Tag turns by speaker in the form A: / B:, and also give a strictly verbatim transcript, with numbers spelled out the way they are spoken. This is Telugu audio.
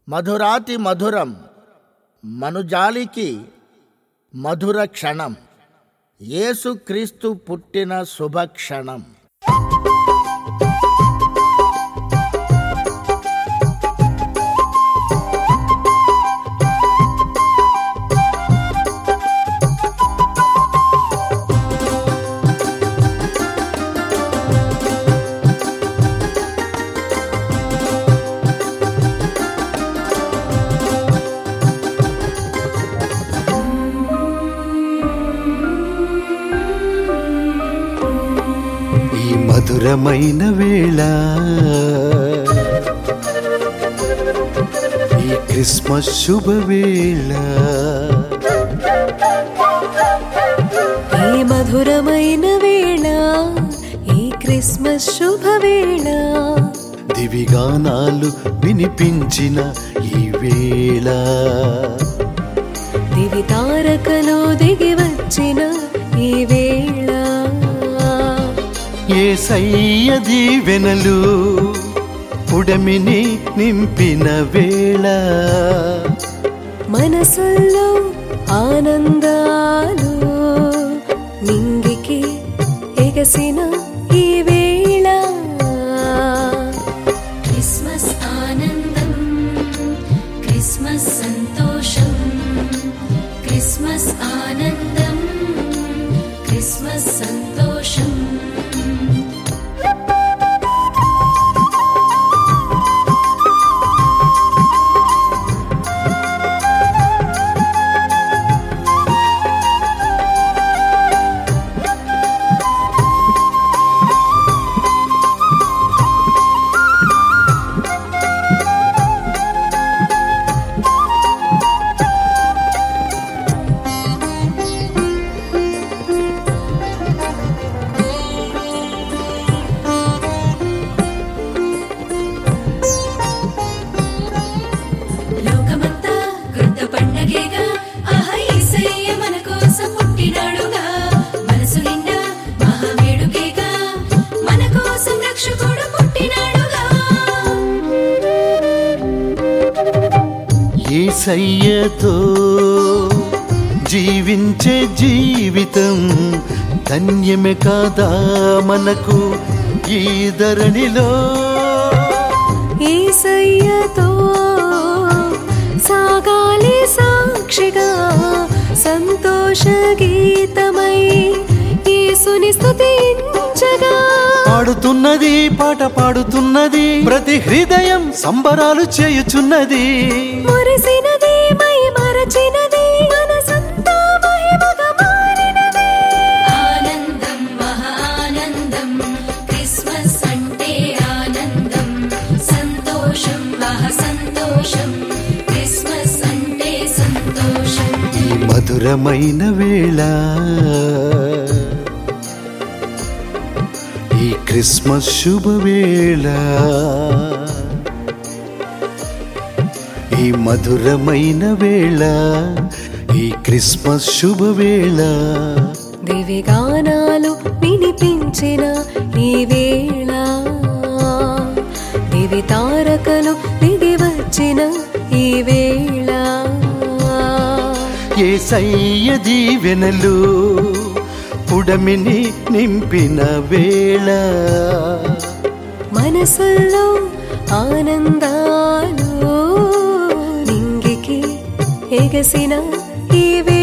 A: మధురాతి మధురం మనుజాలికి మధుర క్షణం యేసుక్రీస్తు పుట్టిన శుభక్షణం.
B: మధురమైన వేళ ఈ క్రిస్మస్ శుభవేళ,
C: ఈ మధురమైన వేళ ఈ క్రిస్మస్ శుభవేళ,
B: దివిగానాలు వినిపించిన ఈ వేళ,
C: దివి తారకలు దిగి వచ్చిన ఈ వేళ,
B: యేసయ్య దీవెనలు పుడమిని నింపిన వేళ,
C: మనసుల్లో ఆనందాలు నింగికి ఎగసిన ఈ వేళ, క్రిస్మస్ ఆనందం క్రిస్మస్ సంతోషం, క్రిస్మస్ ఆనందం క్రిస్మస్ సంతోషం.
B: యేసయ్యతో జీవించే జీవితం ధన్యమే కాదా మనకు ఈ ధరణిలో,
C: యేసయ్యతో సాగాలి సాక్షిగా సంతోష గీతమై యేసుని స్తుతించగా,
B: పాడుతున్నది పాట పాడుతున్నది ప్రతి హృదయం సంబరాలు చేయుచున్నది,
C: మురిసినది మై మరచినది మనసంతా మహిమగా మారినది, ఆనందం మహానందం క్రిస్మస్ అంటే ఆనందం, సంతోషం మహా సంతోషం క్రిస్మస్ అంటే సంతోషం.
B: ఈ మధురమైన వేళ ఈ క్రిస్మస్ శుభవేళ, ఈ మధురమైన వేళ ఈ క్రిస్మస్ శుభవేళ,
C: దివిగానాలు వినిపించిన ఈ వేళ, దివి తారకలు దిగి వచ్చిన ఈ వేళ,
B: యేసయ్య దీవెనలు పుడమిని నింపిన వేళ,
C: మనసుల్లో ఆనందాలు నింగికి ఎగసిన ఈ వేళ.